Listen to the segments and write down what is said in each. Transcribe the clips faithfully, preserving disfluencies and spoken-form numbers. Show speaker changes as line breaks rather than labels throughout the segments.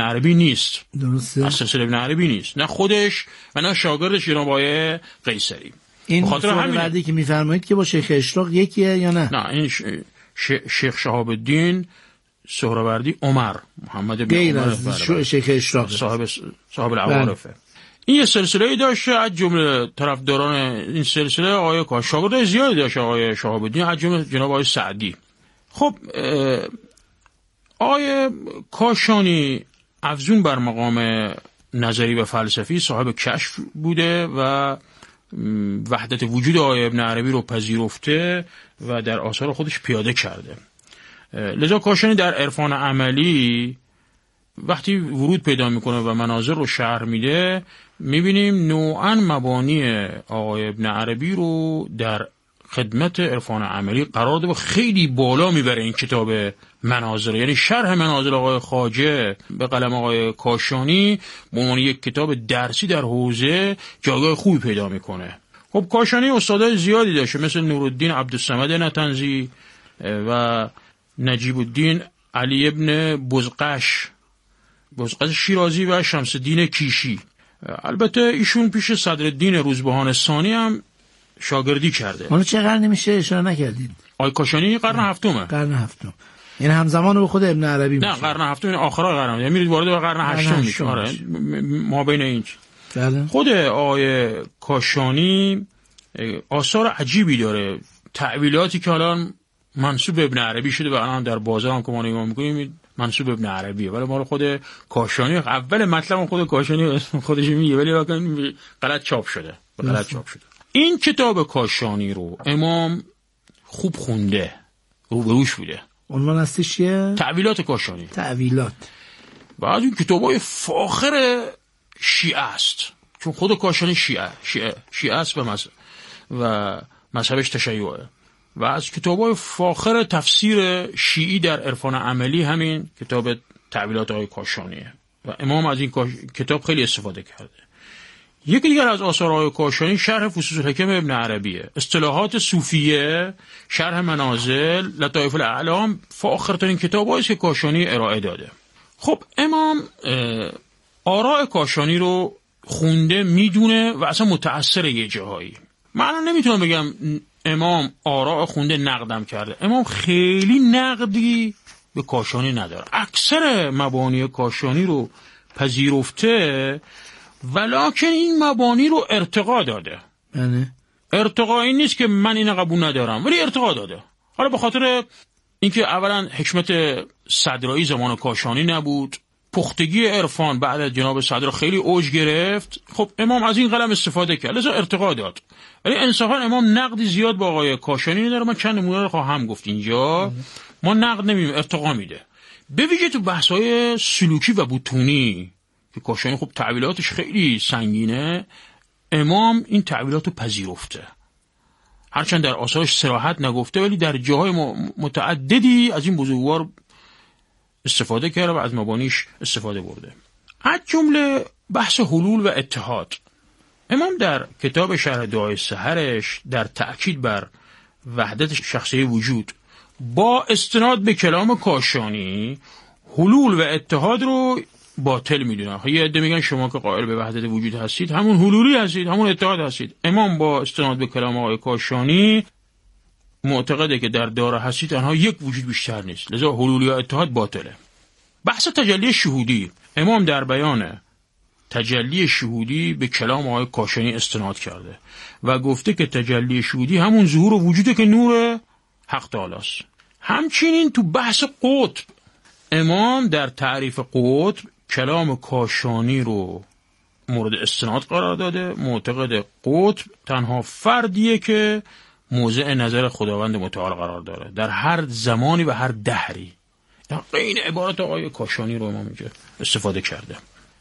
عربی نیست.
درسته.
از سلسله ابن عربی نیست، نه خودش و نه شاگردش جناب آقای قیصری.
این سهروردی که میفرمایید که با شیخ اشراق یکیه یا نه؟
نه، این ش... ش... شیخ شهاب الدین سهروردی عمر محمد بن
غیر
عمر
از ش... شیخ اشراق
صاحب صاحب العوارفه. این یه سلسله‌ای داشته، از جمله طرفداران این سلسله آقای کاش شاگرد زیادی داشته آقای شهاب الدین، از جمله جناب آقای سعدی. خب آقای کاشانی افزون بر مقام نظری و فلسفی صاحب کشف بوده و وحدت وجود آقای ابن عربی رو پذیرفته و در آثار خودش پیاده کرده. لذا کاشانی در عرفان عملی وقتی ورود پیدا میکنه و مناظر رو شرح میده، میبینیم نوعاً مبانی آقای ابن عربی رو در خدمت عرفان عملی قرار ده و خیلی بالا میبره این کتاب مناظر. یعنی شرح مناظر آقای خواجه به قلم آقای کاشانی به عنوان یک کتاب درسی در حوزه جایگاه خوبی پیدا میکنه. خب کاشانی استادای زیادی داشته، مثل نورالدین عبدالصمد نطنزی و نجیب الدین علی ابن بزقش بزقش شیرازی و شمس الدین کیشی. البته ایشون پیش صدرالدین روزبهان ثانی هم شاگردی کرده.
اون چه قرن میشه اشاره نکردید؟
آقای کاشانی قرن هفتمه.
قرن هفتم. این همزمان با خود ابن عربی میشه.
نه، قرن هفتم این آخرای قرن. یعنی میرید وارد قرن هشتم میشه. آره ما بین این
بله.
خود آقای کاشانی آثار عجیبی داره، تعویلاتی که الان منسوب ابن عربی شده و الان در بازار هم که ما نگاه میکنیم منسوب ابن عربیه، ولی ما خود کاشانی اول مطلب خود کاشانی خودش میگه ولی واقعا غلط چاپ شده. غلط چاپ شده. این کتاب کاشانی رو امام خوب خونده، روبروش بوده.
عنوان اصلیش چیه؟
تعویلات کاشانی.
تعویلات.
و از این کتابای فاخر شیعه است، چون خود کاشانی شیعه شیعه شیعه است و مذهب و مذهبش تشیعه. و از کتابای فاخر تفسیر شیعی در عرفان عملی همین کتاب تعویلات آقای کاشانیه و امام از این کتاب خیلی استفاده کرده. یکی دیگر از آثار آقای کاشانی شرح فصوص الحکم ابن عربیه، اصطلاحات صوفیه، شرح منازل، لطایف الاعلام، فاخرترین کتابایی که کاشانی ارائه داده. خب امام آراء کاشانی رو خونده، میدونه و اصلا متأثر یه جاهایی. من نمیتونم بگم امام آراء خونده نقدم کرده. امام خیلی نقدی به کاشانی نداره، اکثر مبانی کاشانی رو پذیرفته، ولکن این مبانی رو ارتقا داده.
بله.
ارتقا این نیست که من این قبول ندارم، ولی ارتقا داده. حالا به خاطر اینکه اولا حکمت صدرایی زمان کاشانی نبود، پختگی عرفان بعد از جناب صدرا خیلی اوج گرفت، خب امام از این قلم استفاده کرد، لذا ارتقا داد. ولی انصافا امام نقدی زیاد با آقای کاشانی نداره. من چند نمونه رو خواهم گفت اینجا. ما نقد نمیدیم، ارتقا میده. به ویژه تو بحث‌های سلوکی و بطونی که کاشانی خب تعویلاتش خیلی سنگینه، امام این تعویلات رو پذیرفته. هرچند در آثارش صراحت نگفته، ولی در جاهای متعددی از این بزرگوار استفاده کرده و از مبانیش استفاده برده. از جمله بحث حلول و اتحاد. امام در کتاب شرح دعای سحرش در تأکید بر وحدت شخصی وجود با استناد به کلام کاشانی حلول و اتحاد رو باطل میدونه. یه عده میگن شما که قائل به وحدت وجود هستید همون حلولی هستید، همون اتحاد هستید. امام با استناد به کلام آقای کاشانی معتقده که در دار هستی تنها یک وجود بیشتر نیست، لذا حلولی و اتحاد باطله. بحث تجلی شهودی. امام در بیان تجلی شهودی به کلام آقای کاشانی استناد کرده و گفته که تجلی شهودی همون ظهور و وجوده که نور حق تعالی است. همچنین تو بحث قطب امام در تعریف قطب کلام کاشانی رو مورد استناد قرار داده. معتقد قطب تنها فردیه که موضع نظر خداوند متعال قرار داره در هر زمانی و هر دهری. این عبارت آقای کاشانی رو امام اینجا استفاده کرده.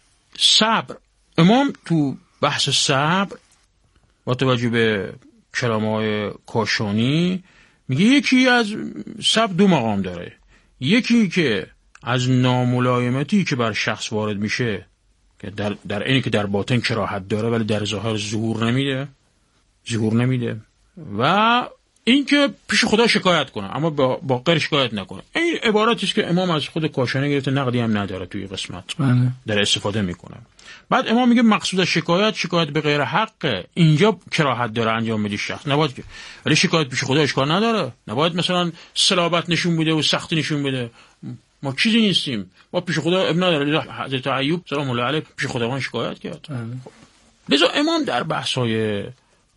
صبر. امام تو بحث صبر با توجه به کلام آقای کاشانی میگه یکی از صبر دو مقام داره. یکی که از ناملایمتی که بر شخص وارد میشه که در در اینی که در باطن کراهت داره ولی در ظاهر ظهور نمیده ظهور نمیده و این که پیش خدا شکایت کنه اما با, با غیر شکایت نکنه. این عبارتی است که امام از خود کاشانی گرفته، نقدی هم نداره توی قسمت در استفاده میکنه. بعد امام میگه مقصود از شکایت شکایت به غیر حقه. اینجا کراهت داره انجام بدی شخص، نباید که ولی شکایت پیش خدا اشکال نداره، نباید مثلا صلابت نشون بده و سختی نشون بده. ما چیزی نیستیم، ما پیش خدا ابن نداره. حضرت ایوب سلام الله علیه پیش خداوند شکایت کرد. لذا امام در بحث‌های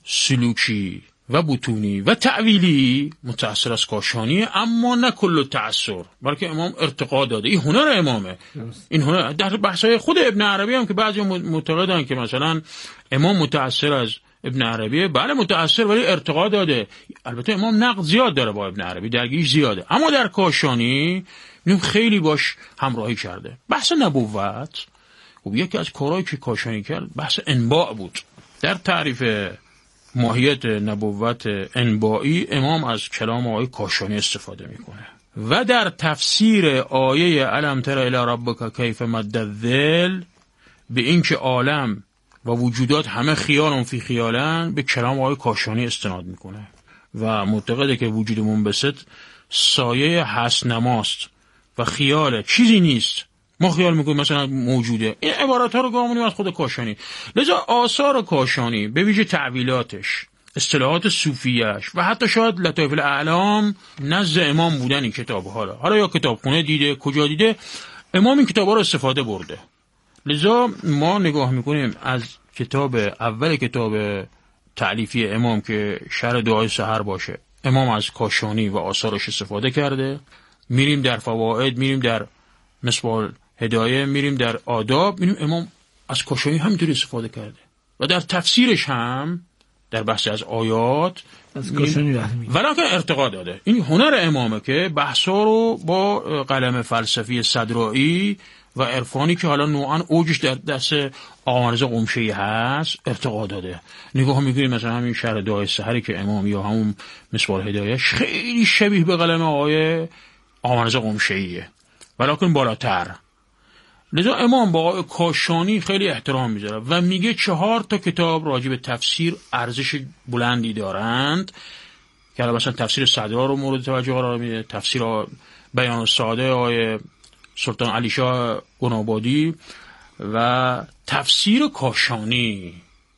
سلوکی و بطونی و تعویلی متأثر از کاشانی، اما نه کل تأثر، بلکه امام ارتقا داده. این هنر امامه. این هنر در بحث‌های خود ابن عربی هم که بعضی معتقدن که مثلا امام متأثر از ابن عربی، بله متأثر، ولی ارتقا داده. البته امام نقد زیاد داره با ابن عربی، درگیریش زیاده، اما در کاشانی میگم خیلی باش همراهی کرده. بحث نبوت خب یکی از کارهایی که کاشانی کرد بحث انباء بود. در تعریف ماهیت نبوت انبائی امام از کلام آقای کاشانی استفاده میکنه و در تفسیر آیه الم تر الی ربک کیف مد الظل به این که عالم و وجودات همه خیالن فی خیالن به کلام آقای کاشانی استناد میکنه و معتقده که وجود منبسط سایه حسنماست و خیاله، چیزی نیست. ما خیال میکنیم مثلا موجوده. این عبارات ها رو گامونیم از خود کاشانی. لذا آثار کاشانی به ویژه تعویلاتش، اصطلاحات صوفیش و حتی شاید لطایف الاعلام نزد امام بودن این کتاب ها را. حالا یا کتابخونه دیده، کجا دیده، امام این کتاب ها رو استفاده برده. لذا ما نگاه میکنیم از کتاب اول کتاب تألیفی امام که شرح دعای سحر باشه، امام از کاشانی و آثارش استفاده کرده. میریم در فواید، میریم در مصباح هدایه، میریم در آداب، میریم امام از کاشانی همینطوری استفاده کرده و در تفسیرش هم در بحث از آیات
از کاشانی رحمی
ولیکن ارتقا داده. این هنر امامه که بحثا رو با قلم فلسفی صدرائی و عرفانی که حالا نوعا اوجش در دست آقا رضا قمشه‌ای هست ارتقا داده. نگاه میکنیم مثلا همین شرح دعای سحری که امام یا همون مصباح هدایه خیلی شبیه به قلم آقای آقا رضا قمشه‌ایه ولیکن بالاتر. لذا امام با آقای کاشانی خیلی احترام میذاره و میگه چهار تا کتاب راجع به تفسیر ارزش بلندی دارند که مثلا تفسیر صدرا رو مورد توجه قرار میده، تفسیر بیان الساده آقای سلطان علی شاه گنابادی و تفسیر کاشانی.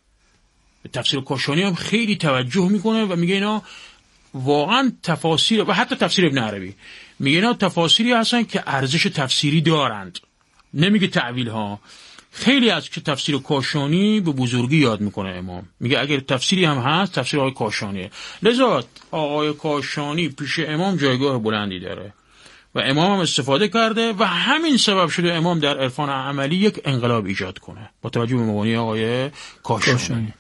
تفسیر کاشانی هم خیلی توجه میکنه و میگه اینا واقعا تفاسیر و حتی تفسیر ابن عربی میگه اینا تفاسیری هستن که ارزش تفسیری دارند، نمیگه تعویل ها. خیلی از که تفسیر کاشانی به بزرگی یاد میکنه امام، میگه اگر تفسیری هم هست تفسیر آقای کاشانیه. لذا آقای کاشانی پیش امام جایگاه بلندی داره و امام هم استفاده کرده و همین سبب شده امام در عرفان عملی یک انقلاب ایجاد کنه با توجه به مبانی آقای کاشانی, کاشانی.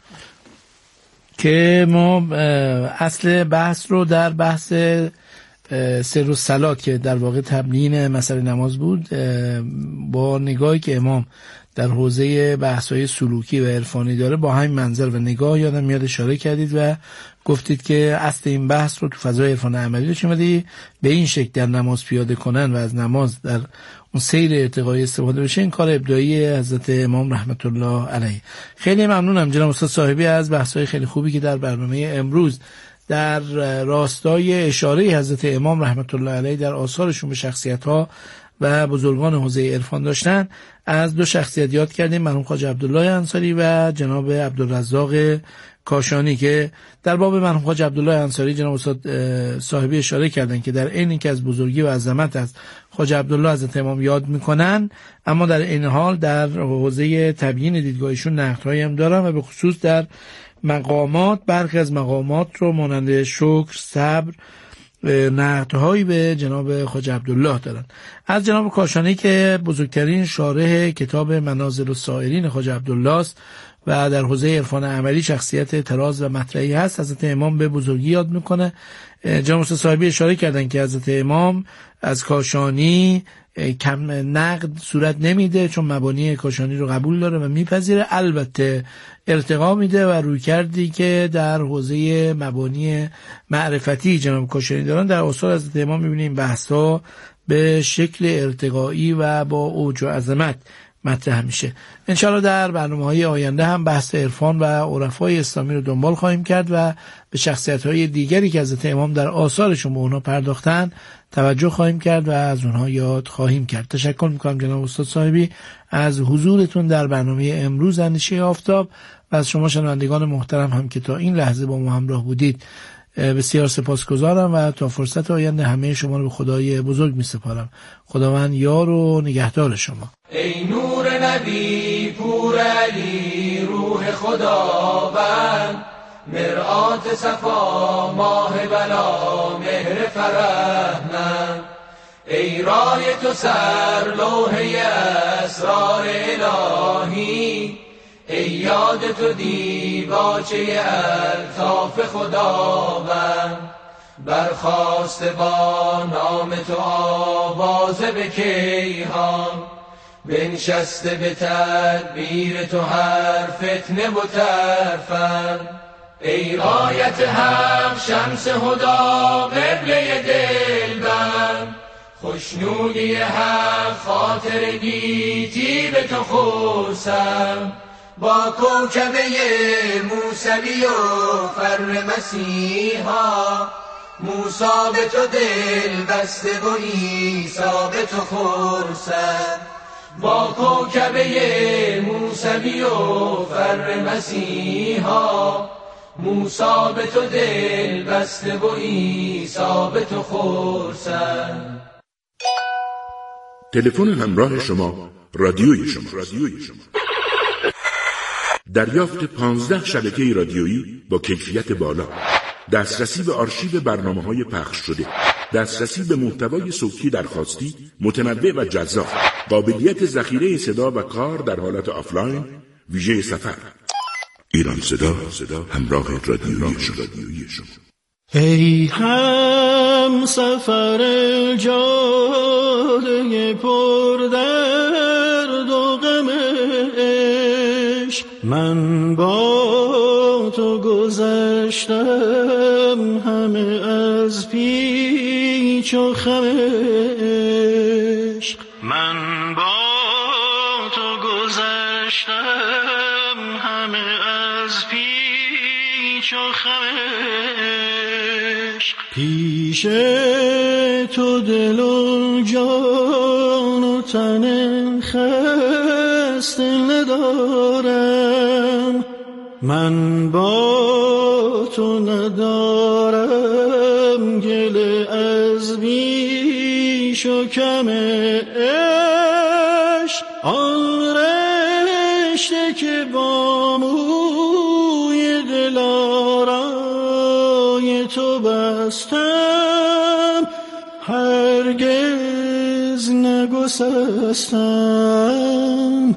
که ما اصل بحث رو در بحث سر و صلات که در واقع تبیین مسئله نماز بود با نگاهی که امام در حوزه بحث‌های سلوکی و عرفانی داره با همین منظر و نگاه یادم میاد اشاره کردید و گفتید که اصل این بحث رو تو فضای عرفان عملی رو شما به این شکل در نماز پیاده کنن و از نماز در اون سیر ارتقایی استفاده بشه. این کار ابداعی حضرت امام رحمت الله علیه. خیلی ممنونم جناب استاد صاحبی از بحث‌های خیلی خوبی که در برنامه امروز در راستای اشاره حضرت امام رحمت الله علیه در آثارشون به شخصیت‌ها و بزرگان حوزه عرفان داشتن. از دو شخصیت یاد کردیم، مرحوم خواجه عبدالله انصاری و جناب عبدالرزاق کاشانی که در باب مرحوم خواجه عبدالله انصاری جناب استاد صاحبی اشاره کردن که در عین اینکه از بزرگی و عظمت از خواجه عبدالله حضرت امام یاد میکنن، اما در این حال در حوزه تبیین دیدگاهشون نقدهایی هم دارن و به خصوص در مقامات، برخی از مقامات رو مانند شکر، صبر، نقدهایی به جناب خواجه عبدالله دارن. از جناب کاشانی که بزرگترین شارح کتاب منازل السائرین خواجه عبدالله است و در حوزه عرفان عملی شخصیت طراز و مطرحی هست، حضرت امام به بزرگی یاد میکنه. جناب استاد صاحبی اشاره کردن که حضرت امام از کاشانی کم نقد صورت نمیده چون مبانی کاشانی رو قبول داره و میپذیره، البته ارتقا میده و روی کردی که در حوزه مبانی معرفتی جناب کاشانی دارن در آثار حضرت امام میبینیم بحثا به شکل ارتقایی و با اوج و عظمت مطرح میشه. انشاءالله در برنامه‌های آینده هم بحث عرفان و عرفای اسلامی رو دنبال خواهیم کرد و به شخصیت‌های دیگری که حضرت امام در آثارشون به اونها پرداختن توجه خواهیم کرد و از اونها یاد خواهیم کرد. تشکر میکنم جناب استاد صاحبی از حضورتون در برنامه امروز اندیشه آفتاب و از شما شنوندگان محترم هم که تا این لحظه با ما همراه بودید بسیار سپاسگزارم و تا فرصت آینده همه شما رو به خدای بزرگ می سپارم. خداوند یار و نگهدار شما.
ای نور نبی پور علی روح خداوند، مرآت صفا ماه بلا مهر فرحمند، ای رای تو سر لوحه اسرار الهی، ای یاد تو دیباچه الطاف خداوند، برخاست با نام تو آوازه به کیهان، بنشسته به تدبیر تو هر فتنه و ترفند، ای رایت حق شمس هدا قبله دلبند، خوشنودی حق خاطر گیتی به تو خورسم، با کوکبه موسوی و فر مسیحا، موسی به تو دل بسته و عیسی به تو خورسم، با کوکبه موسوی و فر مسیحا، موسی به تو دل بسته و عیسی به تو خورسم.
تلفن همراه شما رادیوی شما رادیوی شما دریافت پانزده شبکه رادیویی با کیفیت بالا، دسترسی به آرشیو برنامه‌های پخش شده، دسترسی به محتوای صوتی درخواستی متنوع و جذاب، قابلیت ذخیره صدا و کار در حالت آفلاین، ویژه سفر. ایران صدا همراه رادیویی شما.
ای هم سفر جاده پر درد و غم عشق، من با تو گذشتم همه از پیچ و خم عشق، من با تو گذشتم همه از پیچ و خم عشق، پیش تو دل و جان و تن خسته ندارم، من با تو ندارم گله از بیش و کم عشق، آن رشته که با موی دلارای تو بستم، هرگز نگسستم،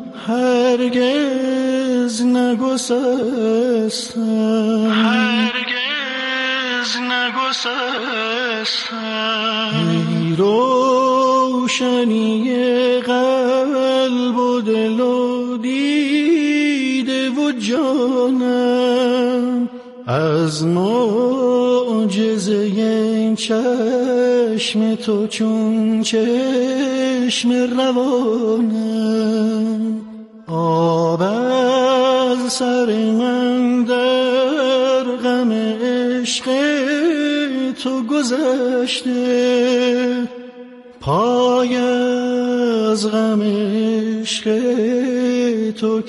هرگز نگسستم، هرگز نگسستم. ای روشنی قلب و دل و دیده و جانم، از معجزه این چشم تو چون چشم روانم، آب از سر من در غم عشق تو گذشته، پای از غم عشق تو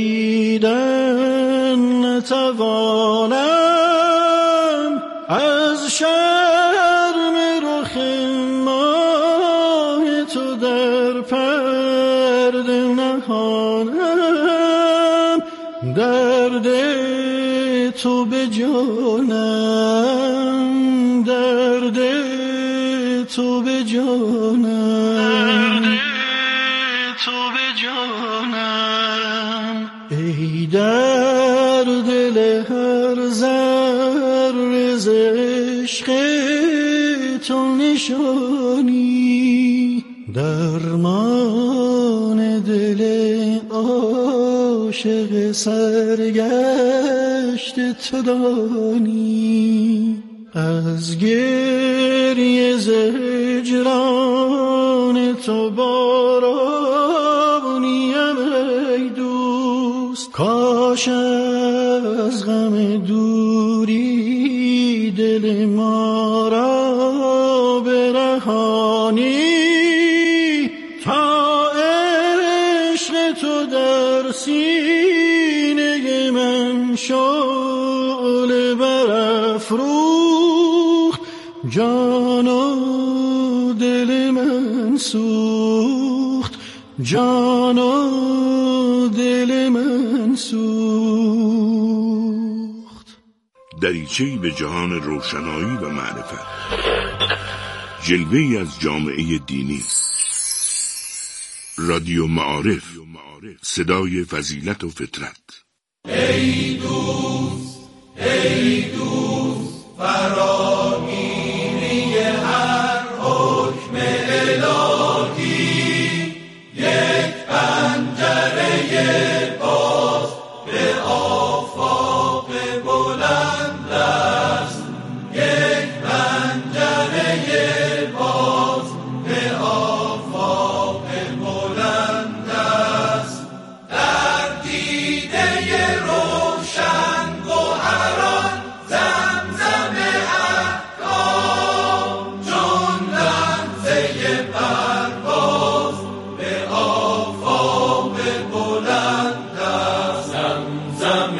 کشیدن نتوانم، از شرم رخ ماه تو در پرده نهانم، درد تو به جانم، درد تو به جانم، درد تو به جانم. ای در دل هر ذره ز عشق تو نشانی، درمان دل عاشق سرگشت تو دانی، از گریه ز هجران تو بارانی کاش از غم دوری دل ما را برهانی، تا عشق تو در سینه من شعله برافروخت، جان و دل من سوخت، جان و دل من سوخت.
دریچه‌ای به جهان روشنایی و معرفت، جلوه‌ای از جامعه دینی. رادیو معارف، صدای فضیلت و فطرت.
ای دوست، ای دوست، فرا میری هر حکم الهی، یک پنجره باز به آفاق بلند است، یک پنجره باز به آفاق بلند است، در دیده روشن گوهران زمزم احکام، چون لحظه پرواز به آفاق بلند است، زمزم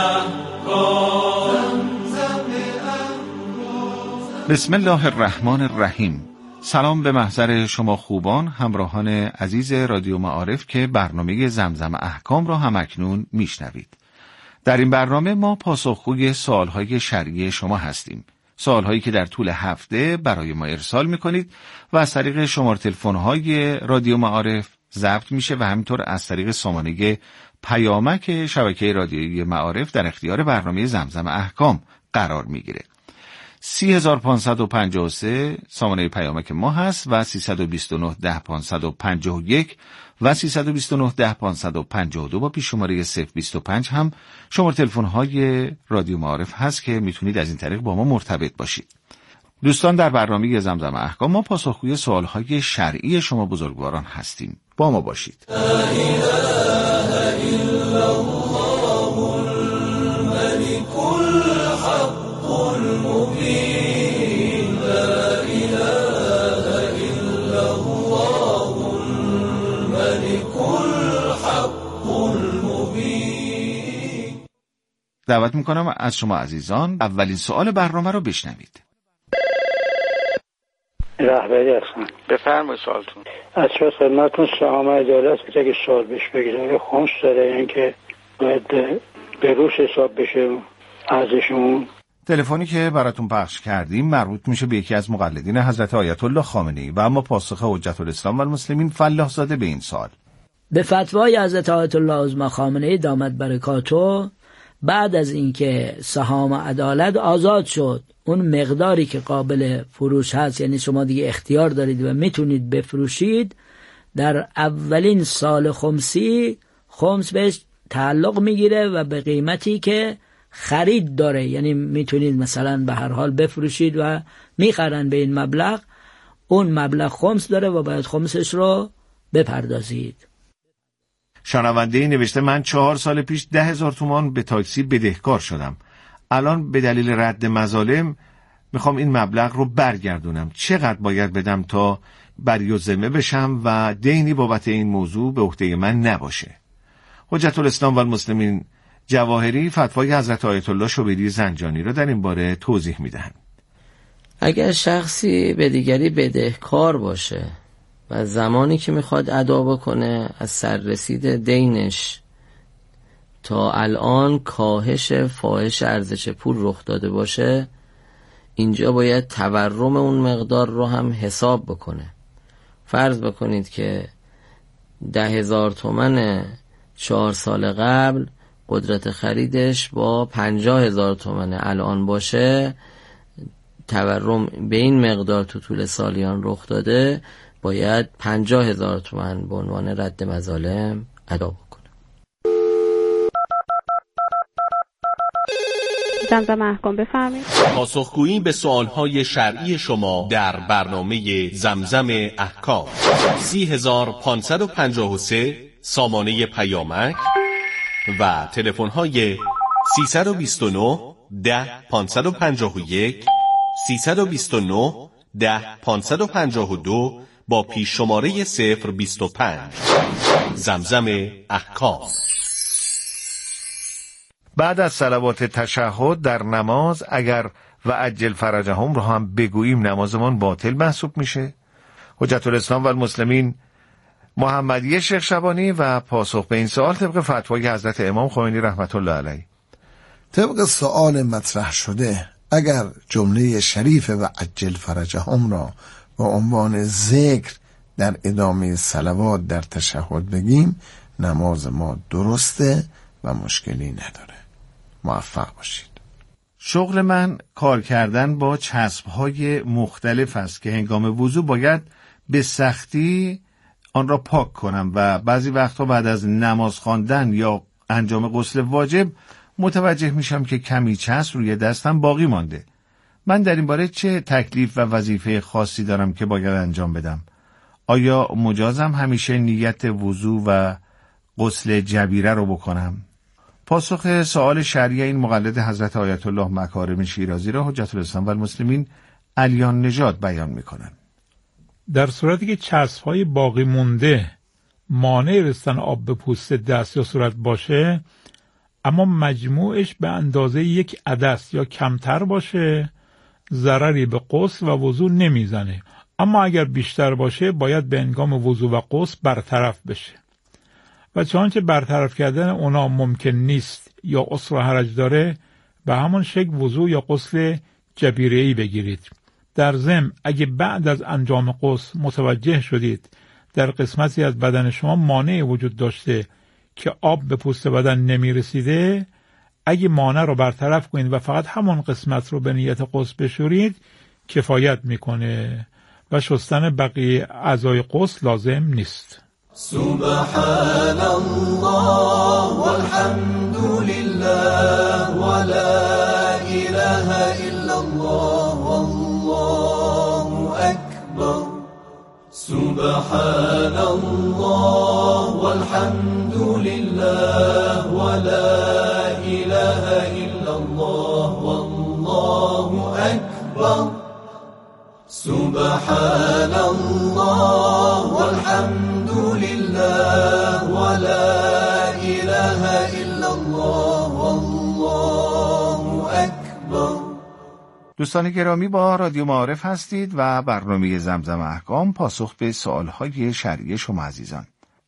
احکام، زمزم احکام.
بسم الله الرحمن الرحیم. سلام به محضر شما خوبان، همراهان عزیز رادیو معارف که برنامه زمزم احکام را همکنون میشنوید. در این برنامه ما پاسخگوی سوالهای شرعی شما هستیم. سوالهایی که در طول هفته برای ما ارسال میکنید و از طریق شماره تلفن‌های رادیو معارف ضبط میشه و همینطور از طریق سامانه پیامک شبکه رادیویی معارف در اختیار برنامه زمزم احکام قرار میگیره. سی هزار پانصد و پنجاه و سه سامانه پیامک ما هست و سیصد و بیست و نه ده پانصد و پنجاه و یک و سیصد و بیست و نه ده پانصد و پنجاه و دو با پیش شماره صفر بیست و پنج هم شماره تلفن‌های رادیو معارف هست که میتونید از این طریق با ما مرتبط باشید. دوستان، در برنامه زمزم احکام ما پاسخگوی سوالهای شرعی شما بزرگواران هستیم. با ما باشید.
لا اله الا الله الملك الحق المبين، لا اله الا الله الملك الحق المبين.
دعوت میکنم از شما عزیزان اولین سوال برنامه رو بشنوید.
رهبری هستم.
بفرمایید سوالتون.
از شما خدمتتون سهام عدالت که که سال بهش بگیره خمس داره، یعنی که باید به روش حساب بشه ارزشمون.
تلفنی که براتون پخش کردیم مربوط میشه به یکی از مقلدین حضرت آیت الله خامنه‌ای و اما پاسخ حجت الاسلام و المسلمین فلاح زاده به این سوال.
به فتوای حضرت آیت الله عظما خامنه‌ای دامت برکاتو، بعد از اینکه سهام عدالت آزاد شد، اون مقداری که قابل فروش هست، یعنی شما دیگه اختیار دارید و میتونید بفروشید، در اولین سال خمسی خمس بهش تعلق میگیره و به قیمتی که خرید داره، یعنی میتونید مثلا به هر حال بفروشید و میخرن به این مبلغ، اون مبلغ خمس داره و باید خمسش رو بپردازید.
شنونده نوشته من چهار سال پیش ده هزار تومان به تاکسی بدهکار شدم. الان به دلیل رد مظالم میخوام این مبلغ رو برگردونم. چقدر باید بدم تا بری و ذمه بشم و دینی بابت این موضوع به عهده من نباشه؟ حجت الاسلام و المسلمین جواهری فتوای حضرت آیت الله شبیری زنجانی رو در این باره توضیح میدهند.
اگر شخصی به دیگری بدهکار باشه و زمانی که میخواد ادا بکنه از سررسید دینش تا الان کاهش فاحش ارزش پول رخ داده باشه، اینجا باید تورم اون مقدار رو هم حساب بکنه. فرض بکنید که ده هزار تومن چهار سال قبل قدرت خریدش با پنجاه هزار تومن الان باشه، تورم به این مقدار تو طول سالیان رخ داده، باید پنجاه هزار تومن به عنوان رد مظالم ادا بکنه.
زمزم احکام بفرمایید.
پاسخگویی به سوالهای شرعی شما در برنامه زمزم احکام. سی هزار پانصد و پنجاه و سه سامانه پیامک و تلفن های سیصد و بیست و نه ده پانصد و پنجاه و یک، سیصد و بیست و نه ده پانصد و پنجاه و دو با پیش شماره صفر بیست و پنج. زمزم احکام.
بعد از صلوات تشهد در نماز اگر و عجل فرجهم رو هم بگوییم نمازمان باطل محسوب میشه؟ حجت الاسلام و المسلمین محمدی شیخ شبانی و پاسخ به این سوال طبق فتوای حضرت امام خمینی رحمت الله علیه.
طبق سوال مطرح شده اگر جمله شریف و عجل فرجهم را با عنوان ذکر در ادامه صلوات در تشهد بگیم نماز ما درسته و مشکلی نداره. موفق باشید.
شغل من کار کردن با چسب‌های مختلف است که هنگام وضو باید به سختی آن را پاک کنم و بعضی وقتا بعد از نماز خواندن یا انجام غسل واجب متوجه میشم که کمی چسب روی دستم باقی مانده. من در این باره چه تکلیف و وظیفه خاصی دارم که باید انجام بدم؟ آیا مجازم همیشه نیت وضو و غسل جبیره رو بکنم؟ پاسخ سوال شرعی این مقلد حضرت آیت الله مکارم شیرازی را حجت الاسلام و المسلمین علیان نژاد بیان میکنند.
در صورتی که چسب‌های باقی مونده مانع رسیدن آب به پوست دست یا صورت باشه، اما مجموعش به اندازه یک عدس یا کمتر باشه، ضرری به غسل و وضو نمیزنه. اما اگر بیشتر باشه باید به هنگام وضو و غسل برطرف بشه. و چنانچه برطرف کردن اونا ممکن نیست یا عسر و حرج داره، به همون شکل وضو یا غسل جبیره‌ای بگیرید. در ضمن اگه بعد از انجام غسل متوجه شدید در قسمتی از بدن شما مانع وجود داشته که آب به پوست بدن نمی رسیده، اگه مانع رو برطرف کنید و فقط همون قسمت رو به نیت غسل بشورید کفایت میکنه و شستن بقیه اعضای غسل لازم نیست.
سبحان الله والحمد لله ولا اله الا الله والله اکبر. سبحان الله والحمد لله ولا اله الا الله والله اکبر. سبحان الله والحمد لله ولا اله الا الله والله اکبر.
دوستان گرامی، با رادیو معارف هستید و برنامه زمزم احکام پاسخ به سوالهای شرعی شما عزیزان.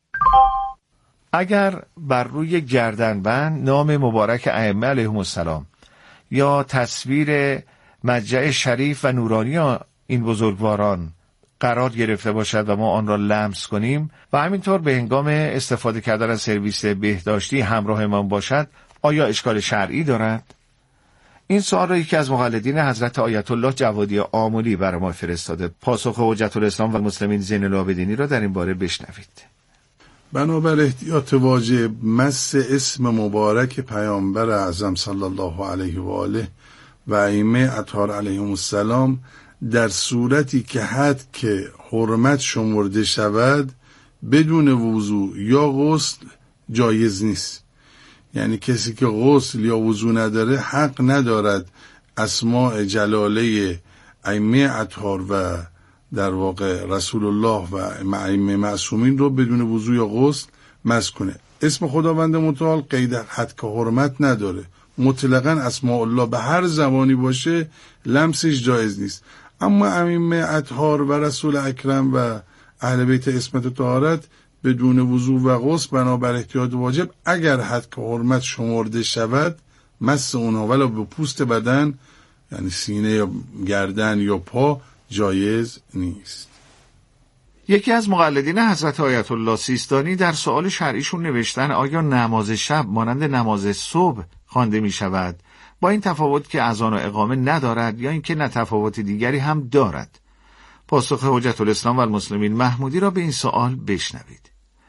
اگر بر روی گردنبند نام مبارک ائمه علیهم السلام یا تصویر مجمع شریف و نورانی این بزرگواران قرار گرفته باشد و ما آن را لمس کنیم و همینطور به هنگام استفاده کردن از سرویس بهداشتی همراهمان باشد، آیا اشکال شرعی دارد؟ این سوال را یکی از مقلدین حضرت آیت الله جوادی آملی برای ما فرستاده. پاسخ حجت الاسلام و المسلمین زین العابدینی را در این باره بشنوید.
بنابر احتیاط واجب مس اسم مبارک پیامبر اعظم صلی الله علیه و آله و ائمه اطهار علیهم السلام در صورتی که حد که حرمت شمرده شود بدون وضو یا غسل جایز نیست. یعنی کسی که غسل یا وضو نداره حق ندارد اسماء جلاله ائمه اطهار و در واقع رسول الله و ائمه معصومین رو بدون وضو یا غسل مس کنه. اسم خداوند متعال قید حد که حرمت نداره. مطلقاً اسماء الله به هر زبانی باشه لمسش جایز نیست. اما ائمه اطهار و رسول اکرم و اهل بیت عصمت و طهارت بدون وضو و غسل بنابر احتیاط واجب اگر حد که حرمت شمرده شود مس اونها ولی به پوست بدن یعنی سینه یا گردن یا پا جایز نیست.
یکی از مقلدین حضرت آیت الله سیستانی در سوال شرعیشون نوشتن آیا نماز شب مانند نماز صبح خوانده می شود با این تفاوت که اذان و اقامه ندارد یا اینکه نه تفاوت دیگری هم دارد؟ پاسخ حجت الاسلام و المسلمین محمودی را به این سوال بشنوید.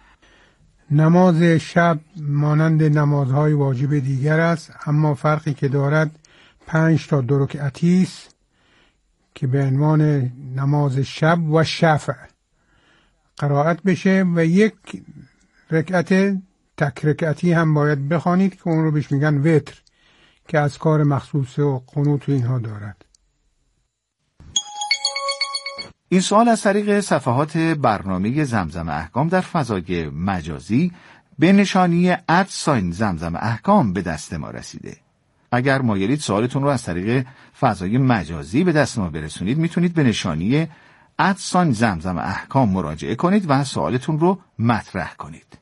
نماز شب مانند نمازهای واجب دیگر است، اما فرقی که دارد پنج تا دو رکعتی است که به عنوان نماز شب و شفع قرائت بشه و یک رکعت تک رکعتی هم باید بخوانید که اون رو بهش میگن وتر که از کار مخصوص و قنوت و اینها دارد.
این سوال از طریق صفحات برنامه زمزم احکام در فضای مجازی به نشانی ادساین زمزم احکام به دست ما رسیده. اگر مایلید سوالتون رو از طریق فضای مجازی به دست ما برسونید، میتونید به نشانی ادساین زمزم احکام مراجعه کنید و سوالتون رو مطرح کنید.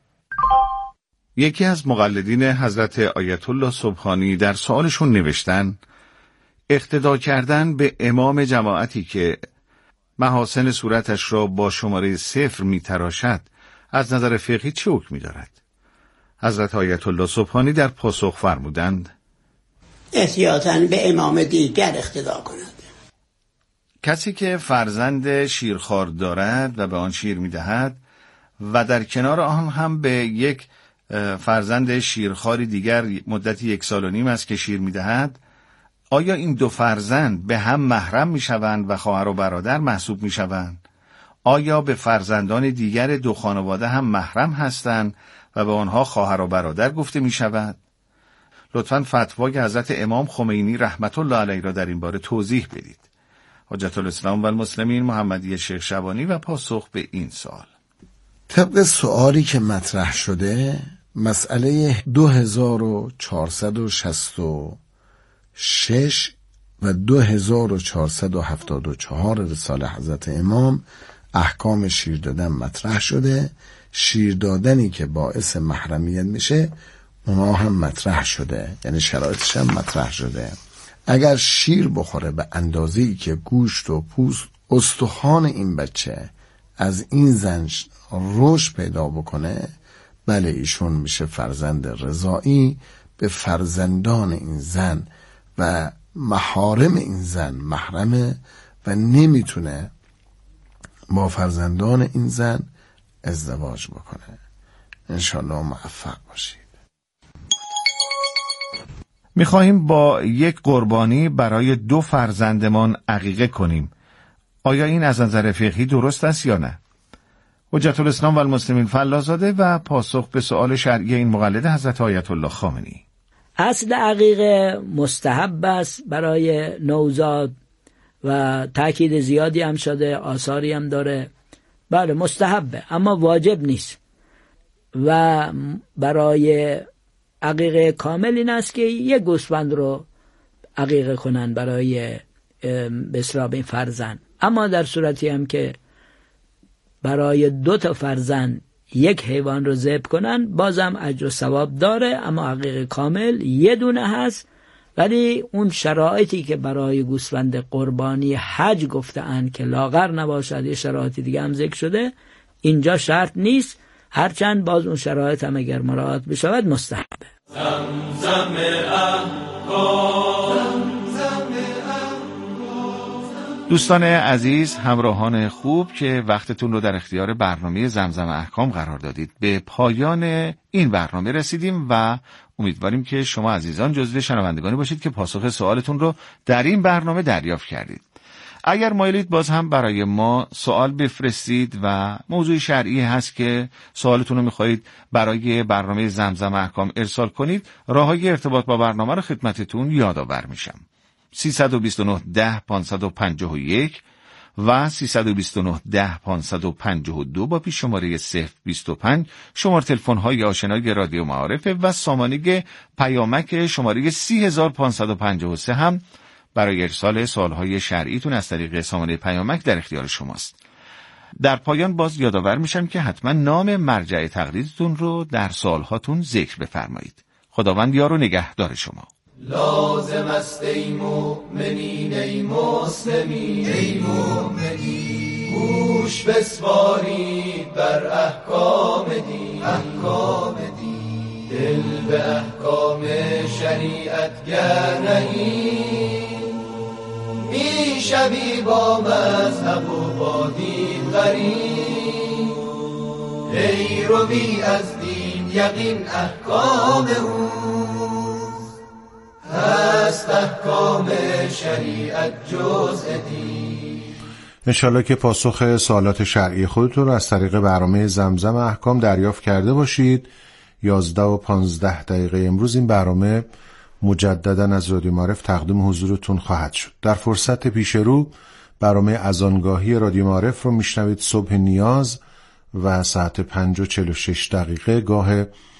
یکی از مقلدین حضرت آیت الله سبحانی در سوالشون نوشتن: اقتدا کردن به امام جماعتی که محاسن صورتش را با شماره صفر میتراشد از نظر فقهی چه حکمی دارد؟ حضرت آیت الله سبحانی در پاسخ فرمودند:
احتیاطاً به امام دیگر اقتدا کند.
کسی که فرزند شیرخوار دارد و به آن شیر میدهد و در کنار آن هم به یک فرزند شیرخواری دیگر مدت یک سال و نیم است که شیر میدهد، آیا این دو فرزند به هم محرم میشوند و خواهر و برادر محسوب میشوند؟ آیا به فرزندان دیگر دو خانواده هم محرم هستند و به آنها خواهر و برادر گفته میشود؟ لطفاً فتوای حضرت امام خمینی رحمت الله علیه را در این باره توضیح بدید. حجت الاسلام و المسلمین محمدی شیخ شبانی و پاسخ به این سوال.
طبق سوالی که مطرح شده، مسئله دو هزار و چهارصد و شصت و شش و دو هزار و چهارصد و هفتاد و چهار رساله حضرت امام احکام شیر دادن مطرح شده. شیر دادنی که باعث محرمیت میشه اونا هم مطرح شده، یعنی شرایطش هم مطرح شده. اگر شیر بخوره به اندازه‌ای که گوشت و پوست استخوان این بچه از این زن رشد پیدا بکنه، بله ایشون میشه فرزند رضاعی. به فرزندان این زن و محارم این زن محرمه و نمیتونه با فرزندان این زن ازدواج بکنه. انشالله موفق باشید.
میخواهیم با یک قربانی برای دو فرزندمان عقیقه کنیم. آیا این از نظر فقهی درست است یا نه؟ حجت الاسلام و المسلمین فلازاده و پاسخ به سؤال شرعی این مقلد حضرت آیت الله خامنه‌ای.
اصل عقیقه مستحب است برای نوزاد و تاکید زیادی هم شده، آثاری هم داره. بله مستحبه اما واجب نیست. و برای عقیقه کامل این است که یک گوسفند رو عقیقه کنن برای بسراب این فرزند. اما در صورتی هم که برای دو تا فرزند یک حیوان رو ذبح کنن بازم اجر و ثواب داره، اما عقیقه کامل یه دونه هست. ولی اون شرایطی که برای گوسفند قربانی حج گفتن که لاغر نباشد، یه شرایطی دیگه هم ذکر شده، اینجا شرط نیست، هرچند باز اون شرایط هم اگر مراعات بشود مستحبه.
زمزم احکام.
دوستان عزیز، همراهان خوب که وقتتون رو در اختیار برنامه زمزم احکام قرار دادید، به پایان این برنامه رسیدیم و امیدواریم که شما عزیزان جزو شنوندگانی باشید که پاسخ سوالتون رو در این برنامه دریافت کردید. اگر مایلید باز هم برای ما سوال بفرستید و موضوع شرعی هست که سوالتون رو میخواهید برای برنامه زمزم احکام ارسال کنید، راههای ارتباط با برنامه رو خدمتتون یادآور میشم. سیصد و بیست و نه ده پانصد و پنجاه و یک و سیصد و بیست و نه ده پانصد و پنجاه و دو با پیش شماره صفر بیست و پنج شماره تلفن های آشنای رادیو معارف و سامانه پیامک شماره سی هزار پانصد و پنجاه و سه هم برای ارسال سوالهای شرعیتون از طریق سامانه پیامک در اختیار شماست. در پایان باز یادآور میشم که حتما نام مرجع تقلیدتون رو در سوالهاتون ذکر بفرمایید. خداوند یار و نگهدار شما.
لازم است ای مؤمنین ای مسلمین ای مؤمنین، گوش بسپارید بر احکام دین احکام دین، دل به احکام شریعت گر نهید، می شوی با مذهب و با دین غریب، ای روی از دین یقین احکام او هست، احکام شریعت جزء دین.
انشالله که پاسخ سوالات شرعی خودتون رو از طریق برنامه زمزم احکام دریافت کرده باشید. یازده و پانزده دقیقه امروز این برنامه مجددا از رادیو معارف تقدیم حضورتون خواهد شد. در فرصت پیش رو برنامه اذانگاهی رادیو معارف رو میشنوید صبح نیاز و ساعت پنج و چهل و شش دقیقه، گاه